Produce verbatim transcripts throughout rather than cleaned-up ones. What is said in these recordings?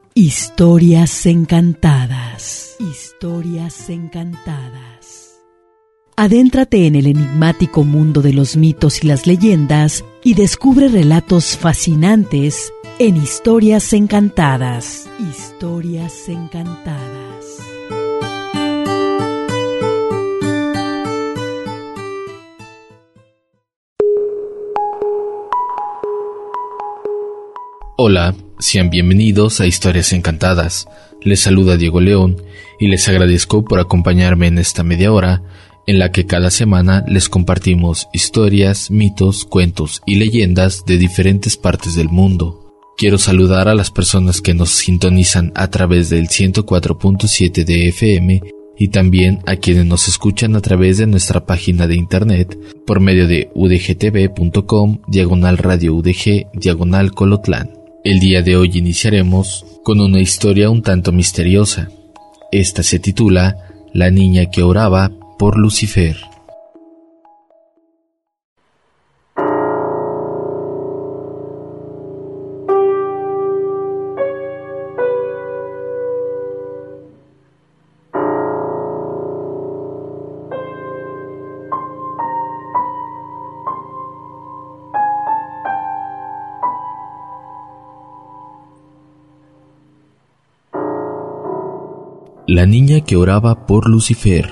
Historias encantadas. Historias encantadas. Adéntrate en el enigmático mundo de los mitos y las leyendas y descubre relatos fascinantes en Historias encantadas. Historias encantadas. Hola, sean bienvenidos a Historias Encantadas. Les saluda Diego León y les agradezco por acompañarme en esta media hora en la que cada semana les compartimos historias, mitos, cuentos y leyendas de diferentes partes del mundo. Quiero saludar a las personas que nos sintonizan a través del ciento cuatro punto siete de F M y también a quienes nos escuchan a través de nuestra página de internet por medio de udgtv.com, diagonal radio UDG, diagonal Colotlán. El día de hoy iniciaremos con una historia un tanto misteriosa. Esta se titula La niña que oraba por Lucifer. La niña que oraba por Lucifer.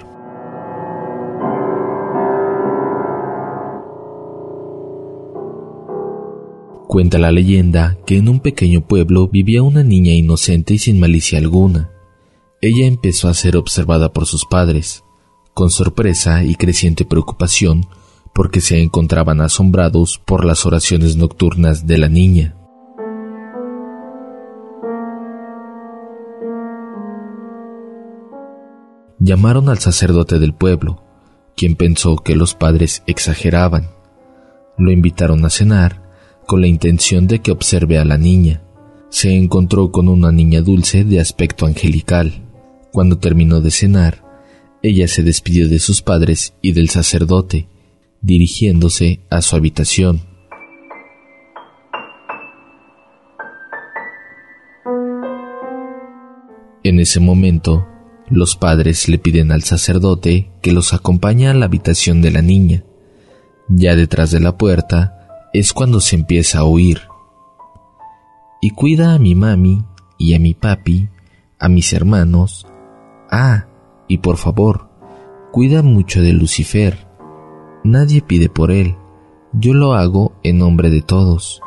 Cuenta la leyenda que en un pequeño pueblo vivía una niña inocente y sin malicia alguna. Ella empezó a ser observada por sus padres, con sorpresa y creciente preocupación, porque se encontraban asombrados por las oraciones nocturnas de la niña. Llamaron al sacerdote del pueblo, quien pensó que los padres exageraban. Lo invitaron a cenar con la intención de que observe a la niña. Se encontró con una niña dulce de aspecto angelical. Cuando terminó de cenar, ella se despidió de sus padres y del sacerdote, dirigiéndose a su habitación. En ese momento, los padres le piden al sacerdote que los acompañe a la habitación de la niña. Ya detrás de la puerta es cuando se empieza a oír: y cuida a mi mami y a mi papi, a mis hermanos. Ah, y por favor, cuida mucho de Lucifer. Nadie pide por él, yo lo hago en nombre de todos.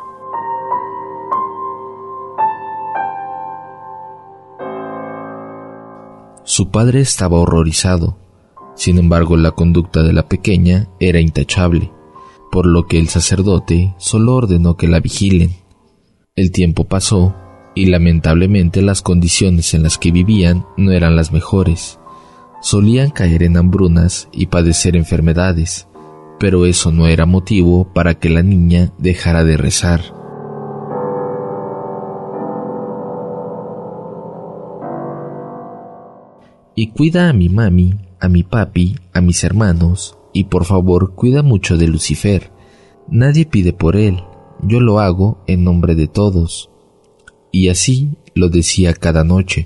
Su padre estaba horrorizado. Sin embargo, la conducta de la pequeña era intachable, por lo que el sacerdote solo ordenó que la vigilen. El tiempo pasó y lamentablemente las condiciones en las que vivían no eran las mejores. Solían caer en hambrunas y padecer enfermedades, pero eso no era motivo para que la niña dejara de rezar. Y cuida a mi mami, a mi papi, a mis hermanos, y por favor cuida mucho de Lucifer. Nadie pide por él, yo lo hago en nombre de todos. Y así lo decía cada noche.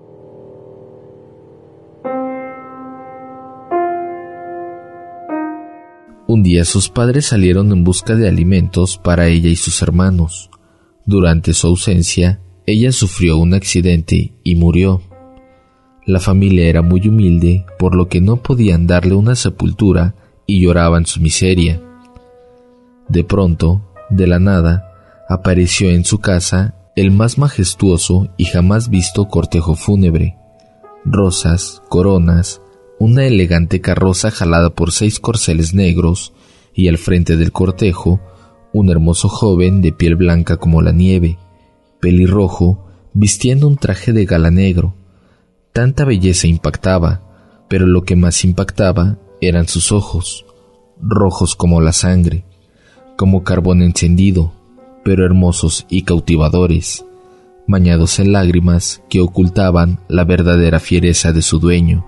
Un día sus padres salieron en busca de alimentos para ella y sus hermanos. Durante su ausencia, ella sufrió un accidente y murió. La familia era muy humilde, por lo que no podían darle una sepultura y lloraban su miseria. De pronto, de la nada, apareció en su casa el más majestuoso y jamás visto cortejo fúnebre. Rosas, coronas, una elegante carroza jalada por seis corceles negros y al frente del cortejo, un hermoso joven de piel blanca como la nieve, pelirrojo, vistiendo un traje de gala negro. Tanta belleza impactaba, pero lo que más impactaba eran sus ojos, rojos como la sangre, como carbón encendido, pero hermosos y cautivadores, bañados en lágrimas que ocultaban la verdadera fiereza de su dueño.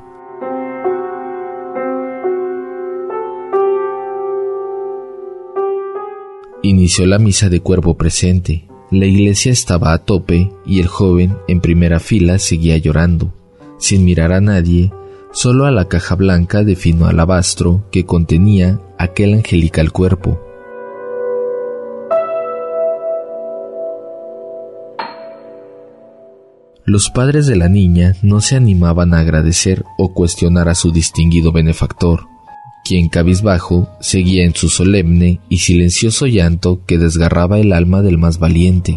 Inició la misa de cuerpo presente, La iglesia estaba a tope y el joven en primera fila seguía llorando, sin mirar a nadie, solo a la caja blanca de fino alabastro que contenía aquel angelical cuerpo. Los padres de la niña no se animaban a agradecer o cuestionar a su distinguido benefactor, quien cabizbajo seguía en su solemne y silencioso llanto que desgarraba el alma del más valiente.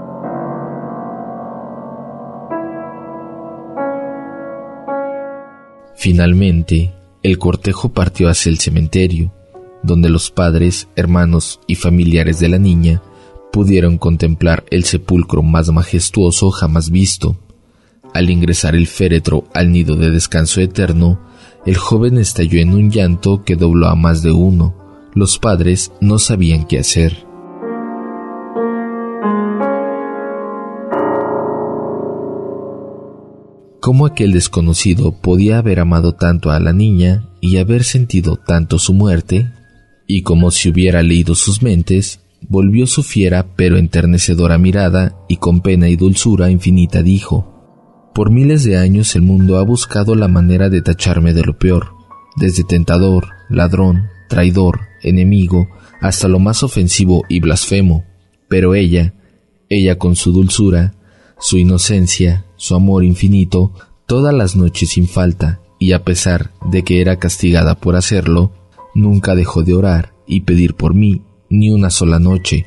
Finalmente, el cortejo partió hacia el cementerio, donde los padres, hermanos y familiares de la niña pudieron contemplar el sepulcro más majestuoso jamás visto. Al ingresar el féretro al nido de descanso eterno, el joven estalló en un llanto que dobló a más de uno. Los padres no sabían qué hacer. ¿Cómo aquel desconocido podía haber amado tanto a la niña y haber sentido tanto su muerte? Y como si hubiera leído sus mentes, volvió su fiera pero enternecedora mirada y con pena y dulzura infinita dijo: por miles de años el mundo ha buscado la manera de tacharme de lo peor, desde tentador, ladrón, traidor, enemigo, hasta lo más ofensivo y blasfemo. Pero ella, ella con su dulzura, su inocencia, su amor infinito, todas las noches sin falta, y a pesar de que era castigada por hacerlo, nunca dejó de orar y pedir por mí ni una sola noche.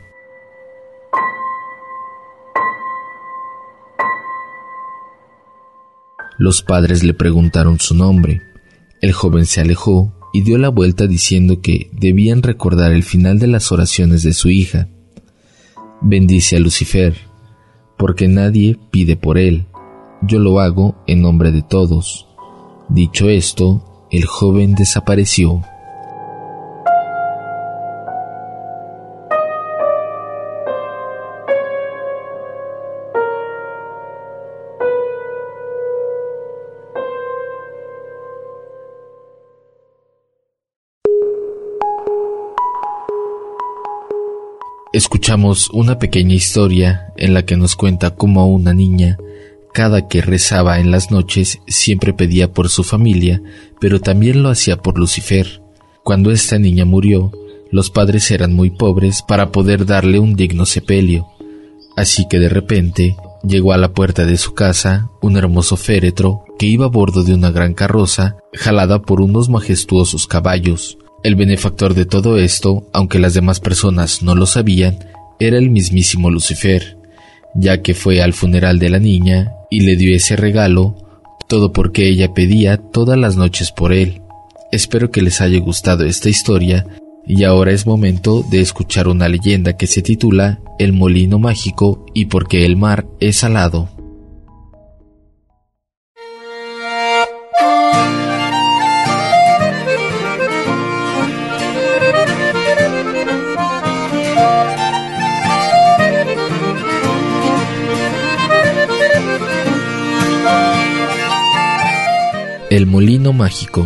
Los padres le preguntaron su nombre. El joven se alejó y dio la vuelta diciendo que debían recordar el final de las oraciones de su hija. Bendice a Lucifer, porque nadie pide por él. Yo lo hago en nombre de todos. Dicho esto, el joven desapareció. Escuchamos una pequeña historia en la que nos cuenta cómo una niña, cada que rezaba en las noches, siempre pedía por su familia, pero también lo hacía por Lucifer. Cuando esta niña murió, los padres eran muy pobres para poder darle un digno sepelio, así que de repente llegó a la puerta de su casa un hermoso féretro que iba a bordo de una gran carroza jalada por unos majestuosos caballos. El benefactor de todo esto, aunque las demás personas no lo sabían, era el mismísimo Lucifer, ya que fue al funeral de la niña y le dio ese regalo, todo porque ella pedía todas las noches por él. Espero que les haya gustado esta historia, y ahora es momento de escuchar una leyenda que se titula El molino mágico y por qué el mar es salado. El molino mágico.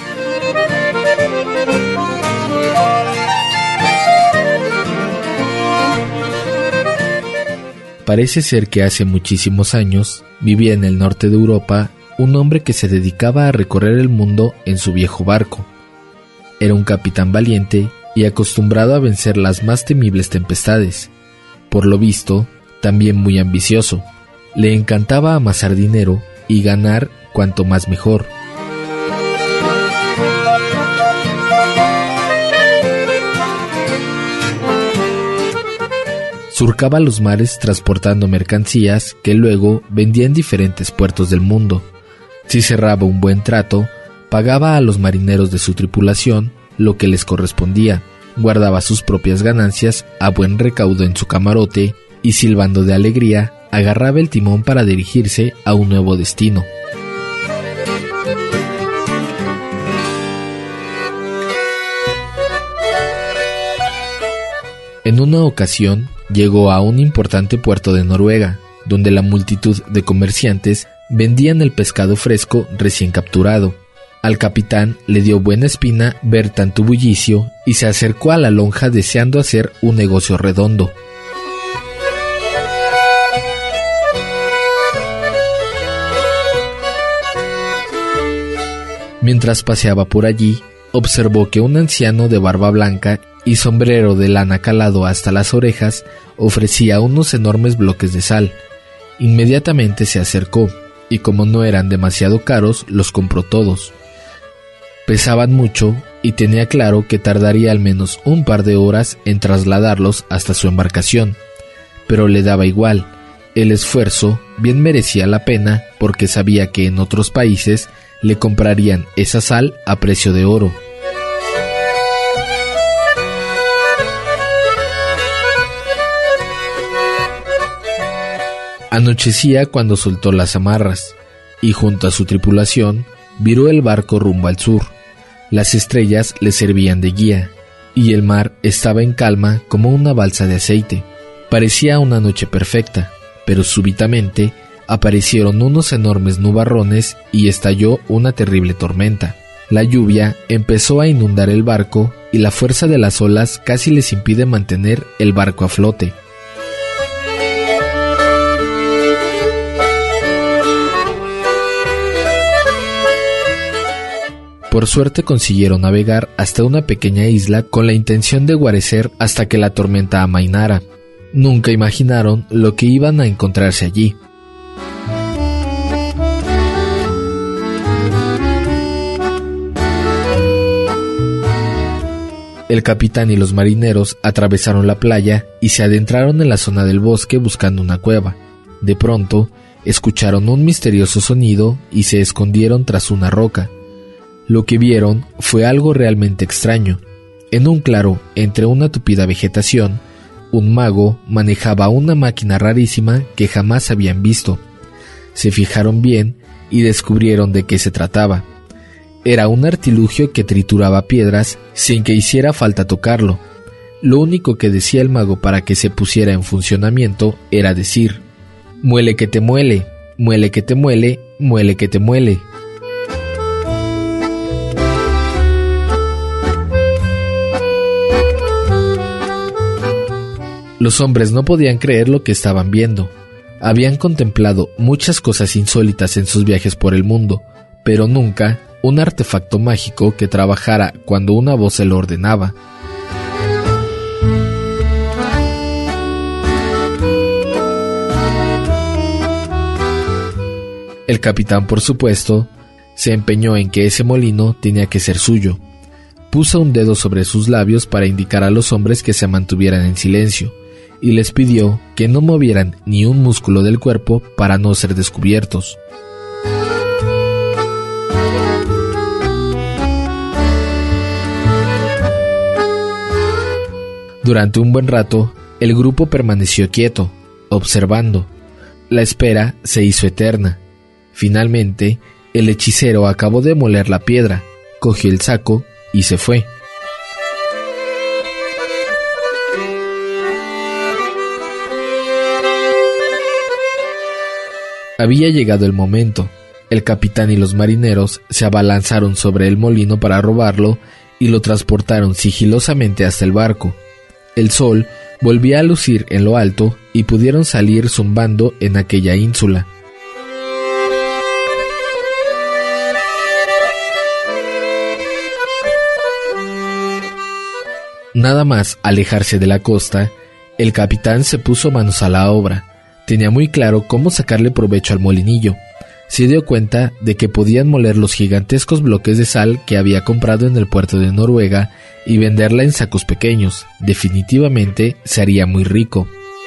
Parece ser que hace muchísimos años vivía en el norte de Europa un hombre que se dedicaba a recorrer el mundo en su viejo barco. Era un capitán valiente y acostumbrado a vencer las más temibles tempestades. Por lo visto, también muy ambicioso. Le encantaba amasar dinero y ganar cuanto más mejor. Surcaba los mares transportando mercancías que luego vendía en diferentes puertos del mundo. Si cerraba un buen trato, pagaba a los marineros de su tripulación lo que les correspondía, guardaba sus propias ganancias a buen recaudo en su camarote y, silbando de alegría, agarraba el timón para dirigirse a un nuevo destino. En una ocasión llegó a un importante puerto de Noruega, donde la multitud de comerciantes vendían el pescado fresco recién capturado. Al capitán le dio buena espina ver tanto bullicio y se acercó a la lonja deseando hacer un negocio redondo. Mientras paseaba por allí, observó que un anciano de barba blanca y sombrero de lana calado hasta las orejas ofrecía unos enormes bloques de sal. Inmediatamente se acercó, y como no eran demasiado caros, los compró todos. Pesaban mucho, y tenía claro que tardaría al menos un par de horas en trasladarlos hasta su embarcación, pero le daba igual. El esfuerzo bien merecía la pena porque sabía que en otros países le comprarían esa sal a precio de oro. Anochecía cuando soltó las amarras, y junto a su tripulación viró el barco rumbo al sur. Las estrellas le servían de guía, y el mar estaba en calma como una balsa de aceite. Parecía una noche perfecta, pero súbitamente aparecieron unos enormes nubarrones y estalló una terrible tormenta. La lluvia empezó a inundar el barco y la fuerza de las olas casi les impide mantener el barco a flote. Por suerte consiguieron navegar hasta una pequeña isla con la intención de guarecer hasta que la tormenta amainara. Nunca imaginaron lo que iban a encontrarse allí. El capitán y los marineros atravesaron la playa y se adentraron en la zona del bosque buscando una cueva. De pronto, escucharon un misterioso sonido y se escondieron tras una roca. Lo que vieron fue algo realmente extraño. En un claro, entre una tupida vegetación, un mago manejaba una máquina rarísima que jamás habían visto. Se fijaron bien y descubrieron de qué se trataba. Era un artilugio que trituraba piedras sin que hiciera falta tocarlo. Lo único que decía el mago para que se pusiera en funcionamiento era decir: «Muele que te muele, muele que te muele, muele que te muele». Los hombres no podían creer lo que estaban viendo. Habían contemplado muchas cosas insólitas en sus viajes por el mundo, pero nunca un artefacto mágico que trabajara cuando una voz se lo ordenaba. El capitán, por supuesto, se empeñó en que ese molino tenía que ser suyo. Puso un dedo sobre sus labios para indicar a los hombres que se mantuvieran en silencio, y les pidió que no movieran ni un músculo del cuerpo para no ser descubiertos. Durante un buen rato, el grupo permaneció quieto, observando. La espera se hizo eterna. Finalmente, el hechicero acabó de moler la piedra, cogió el saco y se fue. Había llegado el momento. El capitán y los marineros se abalanzaron sobre el molino para robarlo y lo transportaron sigilosamente hasta el barco. El sol volvía a lucir en lo alto y pudieron salir zumbando en aquella ínsula. Nada más alejarse de la costa, el capitán se puso manos a la obra. Tenía muy claro cómo sacarle provecho al molinillo. Se dio cuenta de que podían moler los gigantescos bloques de sal que había comprado en el puerto de Noruega y venderla en sacos pequeños. Definitivamente se haría muy rico.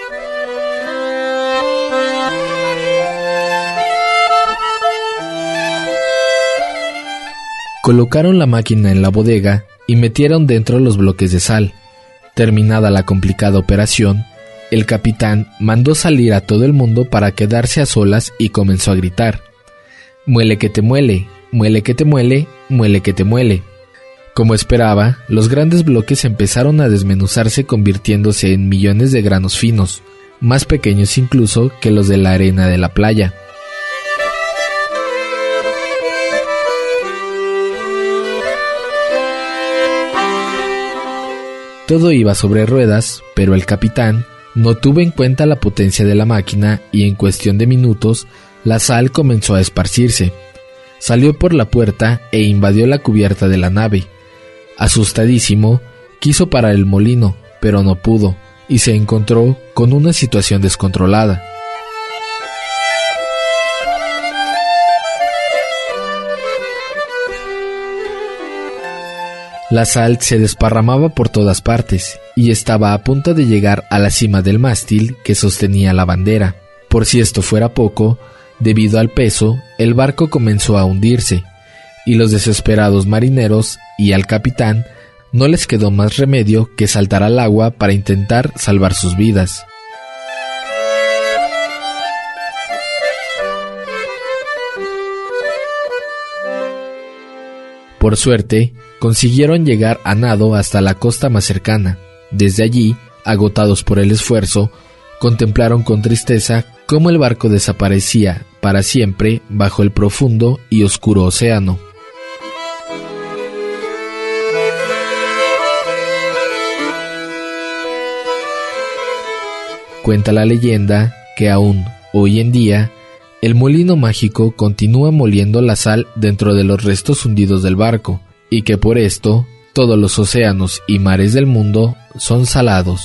Colocaron la máquina en la bodega y metieron dentro los bloques de sal. Terminada la complicada operación, el capitán mandó salir a todo el mundo para quedarse a solas y comenzó a gritar: «Muele que te muele, muele que te muele, muele que te muele». Como esperaba, los grandes bloques empezaron a desmenuzarse convirtiéndose en millones de granos finos, más pequeños incluso que los de la arena de la playa. Todo iba sobre ruedas, pero el capitán no tuvo en cuenta la potencia de la máquina y en cuestión de minutos la sal comenzó a esparcirse. Salió por la puerta e invadió la cubierta de la nave. Asustadísimo, quiso parar el molino, pero no pudo, y se encontró con una situación descontrolada. La sal se desparramaba por todas partes, y estaba a punto de llegar a la cima del mástil que sostenía la bandera. Por si esto fuera poco, debido al peso, el barco comenzó a hundirse, y los desesperados marineros y al capitán no les quedó más remedio que saltar al agua para intentar salvar sus vidas. Por suerte, consiguieron llegar a nado hasta la costa más cercana. Desde allí, agotados por el esfuerzo, contemplaron con tristeza cómo el barco desaparecía para siempre bajo el profundo y oscuro océano. Cuenta la leyenda que aún hoy en día, el molino mágico continúa moliendo la sal dentro de los restos hundidos del barco, y que por esto todos los océanos y mares del mundo son salados.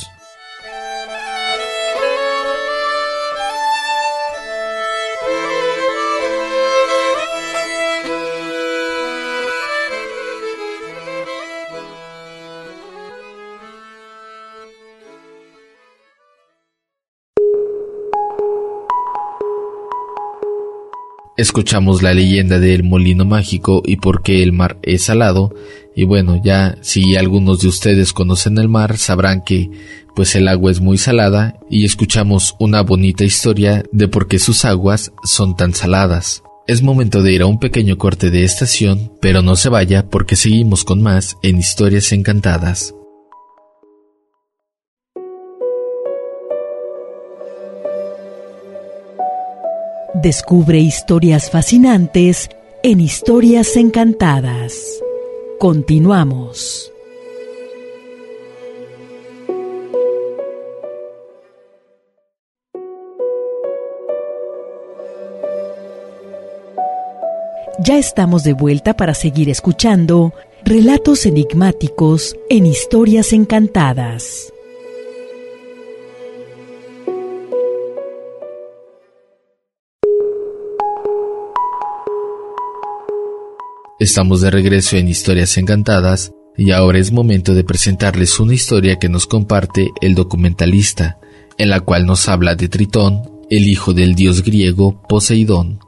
Escuchamos la leyenda del molino mágico y por qué el mar es salado, y bueno, ya si algunos de ustedes conocen el mar sabrán que pues el agua es muy salada, y escuchamos una bonita historia de por qué sus aguas son tan saladas. Es momento de ir a un pequeño corte de estación, pero no se vaya porque seguimos con más en Historias Encantadas. Descubre historias fascinantes en Historias Encantadas. Continuamos. Ya estamos de vuelta para seguir escuchando relatos enigmáticos en Historias Encantadas. Estamos de regreso en Historias Encantadas y ahora es momento de presentarles una historia que nos comparte el documentalista, en la cual nos habla de Tritón, el hijo del dios griego Poseidón.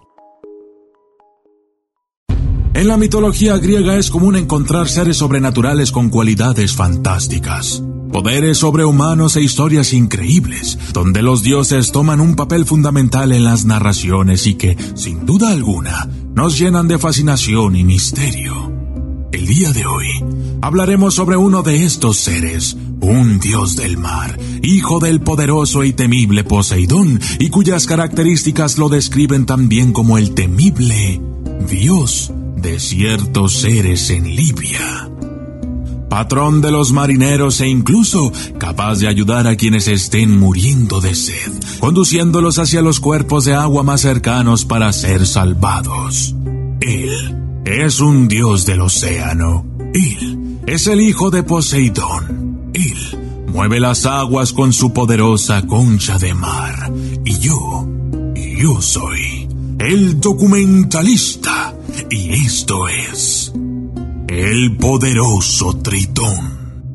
En la mitología griega es común encontrar seres sobrenaturales con cualidades fantásticas, poderes sobrehumanos e historias increíbles, donde los dioses toman un papel fundamental en las narraciones y que, sin duda alguna, nos llenan de fascinación y misterio. El día de hoy hablaremos sobre uno de estos seres, un dios del mar, hijo del poderoso y temible Poseidón, y cuyas características lo describen también como el temible dios de ciertos seres en Libia. Patrón de los marineros e incluso capaz de ayudar a quienes estén muriendo de sed, conduciéndolos hacia los cuerpos de agua más cercanos para ser salvados. Él es un dios del océano. Él es el hijo de Poseidón. Él mueve las aguas con su poderosa concha de mar. Y yo, yo soy el documentalista. Y esto es el poderoso Tritón.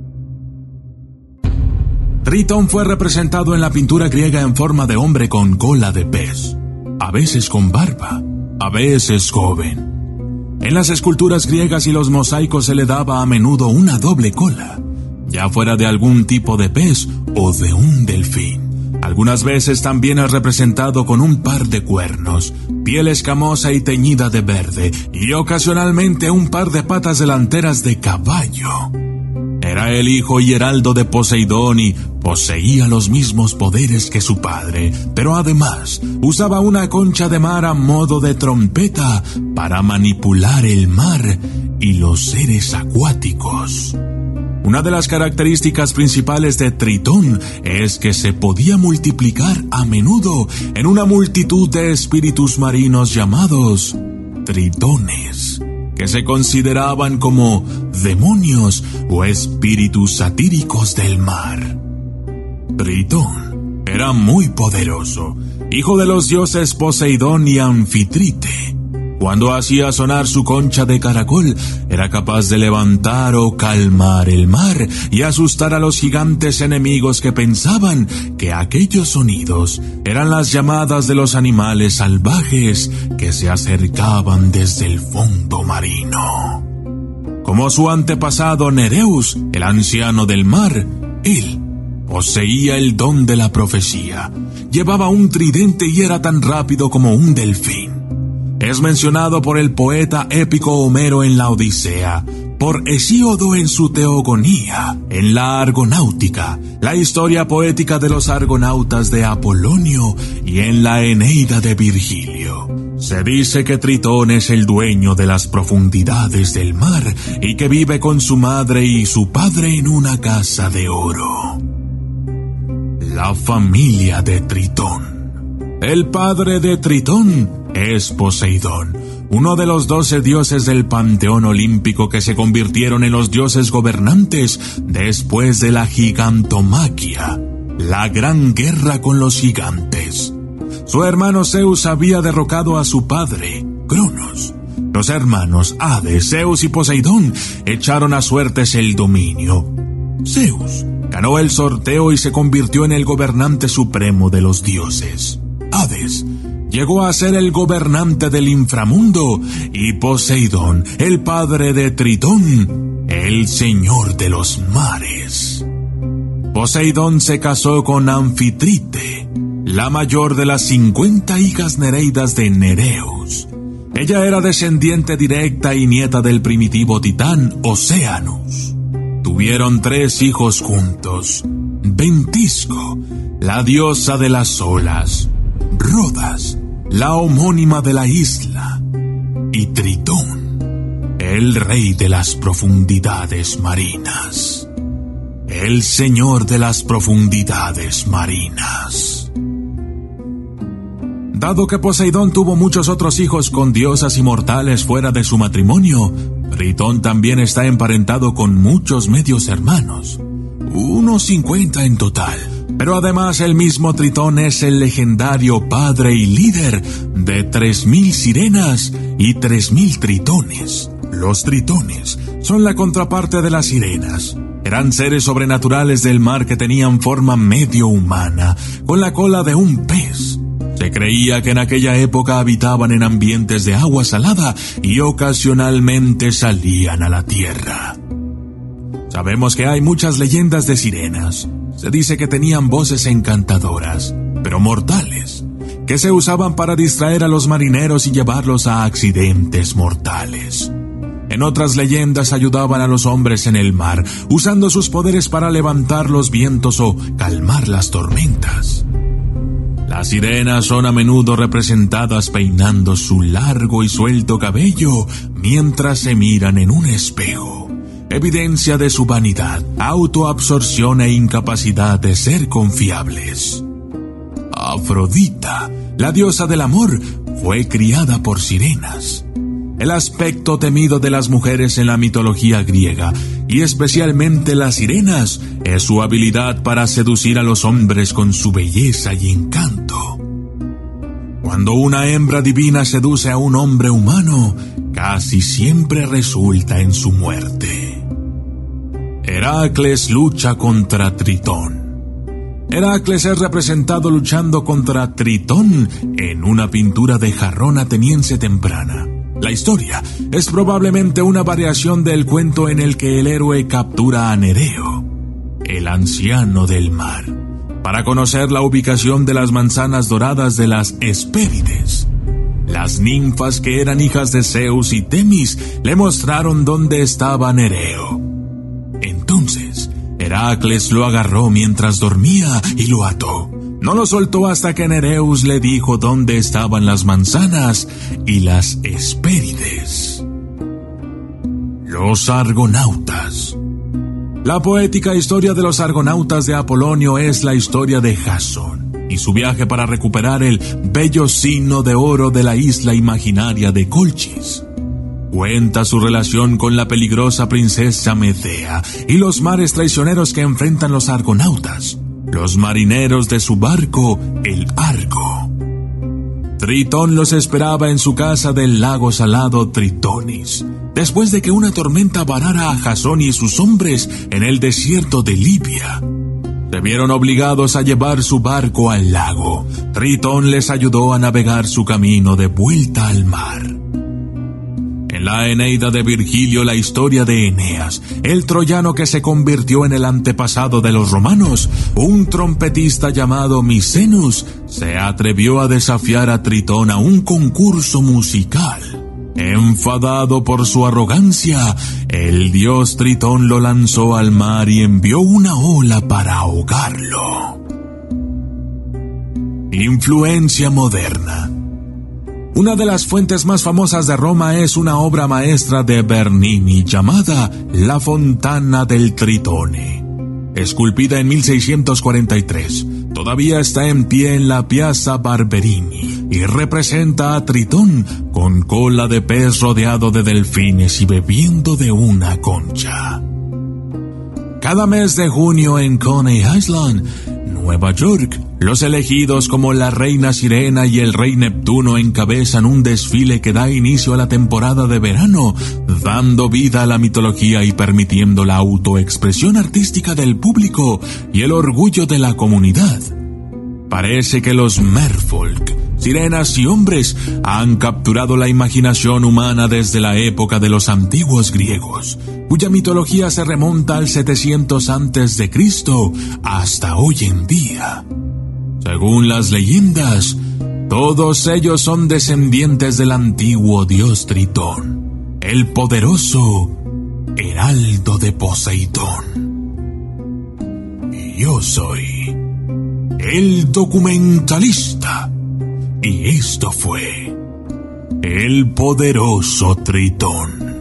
Tritón fue representado en la pintura griega en forma de hombre con cola de pez, a veces con barba, a veces joven. En las esculturas griegas y los mosaicos se le daba a menudo una doble cola, ya fuera de algún tipo de pez o de un delfín. Algunas veces también es representado con un par de cuernos, piel escamosa y teñida de verde, y ocasionalmente un par de patas delanteras de caballo. Era el hijo y heraldo de Poseidón y poseía los mismos poderes que su padre, pero además usaba una concha de mar a modo de trompeta para manipular el mar y los seres acuáticos. Una de las características principales de Tritón es que se podía multiplicar a menudo en una multitud de espíritus marinos llamados tritones, que se consideraban como demonios o espíritus satíricos del mar. Tritón era muy poderoso, hijo de los dioses Poseidón y Anfitrite. Cuando hacía sonar su concha de caracol, era capaz de levantar o calmar el mar y asustar a los gigantes enemigos que pensaban que aquellos sonidos eran las llamadas de los animales salvajes que se acercaban desde el fondo marino. Como su antepasado Nereus, el anciano del mar, él poseía el don de la profecía. Llevaba un tridente y era tan rápido como un delfín. Es mencionado por el poeta épico Homero en la Odisea, por Hesíodo en su Teogonía, en la Argonáutica, la historia poética de los argonautas de Apolonio y en la Eneida de Virgilio. Se dice que Tritón es el dueño de las profundidades del mar y que vive con su madre y su padre en una casa de oro. La familia de Tritón. El padre de Tritón es Poseidón, uno de los doce dioses del panteón olímpico que se convirtieron en los dioses gobernantes después de la gigantomaquia, la gran guerra con los gigantes. Su hermano Zeus había derrocado a su padre, Cronos. Los hermanos Hades, Zeus y Poseidón echaron a suertes el dominio. Zeus ganó el sorteo y se convirtió en el gobernante supremo de los dioses. Hades llegó a ser el gobernante del inframundo y Poseidón, el padre de Tritón, el señor de los mares. Poseidón se casó con Anfitrite, la mayor de las cincuenta hijas nereidas de Nereus. Ella era descendiente directa y nieta del primitivo titán Océanus. Tuvieron tres hijos juntos: Ventisco, la diosa de las olas; Rodas, la homónima de la isla; y Tritón, el rey de las profundidades marinas, el señor de las profundidades marinas. Dado que Poseidón tuvo muchos otros hijos con diosas inmortales fuera de su matrimonio, Tritón también está emparentado con muchos medios hermanos, unos cincuenta en total. Pero además el mismo Tritón es el legendario padre y líder de tres mil sirenas y tres mil tritones. Los tritones son la contraparte de las sirenas. Eran seres sobrenaturales del mar que tenían forma medio humana, con la cola de un pez. Se creía que en aquella época habitaban en ambientes de agua salada y ocasionalmente salían a la tierra. Sabemos que hay muchas leyendas de sirenas. Se dice que tenían voces encantadoras, pero mortales, que se usaban para distraer a los marineros y llevarlos a accidentes mortales. En otras leyendas ayudaban a los hombres en el mar, usando sus poderes para levantar los vientos o calmar las tormentas. Las sirenas son a menudo representadas peinando su largo y suelto cabello mientras se miran en un espejo, evidencia de su vanidad, autoabsorción e incapacidad de ser confiables. Afrodita, la diosa del amor, fue criada por sirenas. El aspecto temido de las mujeres en la mitología griega, y especialmente las sirenas, es su habilidad para seducir a los hombres con su belleza y encanto. Cuando una hembra divina seduce a un hombre humano, casi siempre resulta en su muerte. Heracles lucha contra Tritón. Heracles es representado luchando contra Tritón en una pintura de jarrón ateniense temprana. La historia es probablemente una variación del cuento en el que el héroe captura a Nereo, el anciano del mar, para conocer la ubicación de las manzanas doradas de las Hespérides. Las ninfas, que eran hijas de Zeus y Temis, le mostraron dónde estaba Nereo. Entonces, Heracles lo agarró mientras dormía y lo ató. No lo soltó hasta que Nereus le dijo dónde estaban las manzanas y las Hespérides. Los argonautas. La poética historia de los argonautas de Apolonio es la historia de Jasón, y su viaje para recuperar el bello signo de oro de la isla imaginaria de Colchis. Cuenta su relación con la peligrosa princesa Medea y los mares traicioneros que enfrentan los argonautas, los marineros de su barco, el Argo. Tritón los esperaba en su casa del lago salado Tritonis, después de que una tormenta varara a Jasón y sus hombres en el desierto de Libia. Se vieron obligados a llevar su barco al lago. Tritón les ayudó a navegar su camino de vuelta al mar. En la Eneida de Virgilio, la historia de Eneas, el troyano que se convirtió en el antepasado de los romanos, un trompetista llamado Micenus, se atrevió a desafiar a Tritón a un concurso musical. Enfadado por su arrogancia, el dios Tritón lo lanzó al mar y envió una ola para ahogarlo. Influencia moderna. Una de las fuentes más famosas de Roma es una obra maestra de Bernini llamada La Fontana del Tritone. Esculpida en mil seiscientos cuarenta y tres, todavía está en pie en la Piazza Barberini y representa a Tritón con cola de pez rodeado de delfines y bebiendo de una concha. Cada mes de junio en Coney Island, Nueva York, los elegidos como la reina Sirena y el rey Neptuno encabezan un desfile que da inicio a la temporada de verano, dando vida a la mitología y permitiendo la autoexpresión artística del público y el orgullo de la comunidad. Parece que los merfolk, sirenas y hombres han capturado la imaginación humana desde la época de los antiguos griegos, cuya mitología se remonta al setecientos antes de Cristo hasta hoy en día. Según las leyendas, todos ellos son descendientes del antiguo dios Tritón, el poderoso heraldo de Poseidón. Y yo soy el documentalista, y esto fue el poderoso Tritón.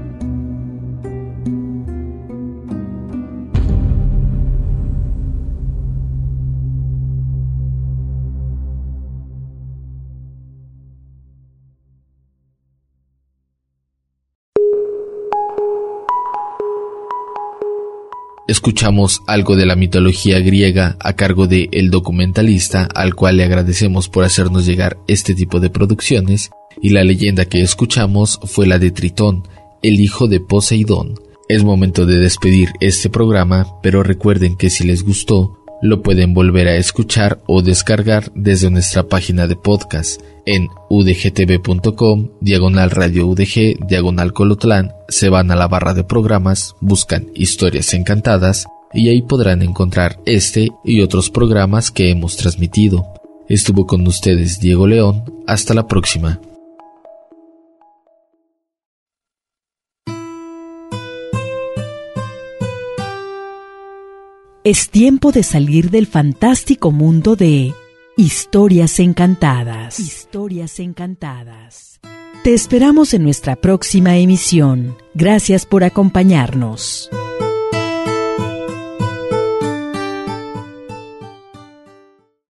Escuchamos algo de la mitología griega a cargo de El Documentalista, al cual le agradecemos por hacernos llegar este tipo de producciones, y la leyenda que escuchamos fue la de Tritón, el hijo de Poseidón. Es momento de despedir este programa, pero recuerden que si les gustó, lo pueden volver a escuchar o descargar desde nuestra página de podcast en udgtv.com, diagonal radio udg, diagonal colotlán, se van a la barra de programas, buscan Historias Encantadas y ahí podrán encontrar este y otros programas que hemos transmitido. Estuvo con ustedes Diego León, hasta la próxima. Es tiempo de salir del fantástico mundo de Historias Encantadas. Historias Encantadas. Te esperamos en nuestra próxima emisión. Gracias por acompañarnos.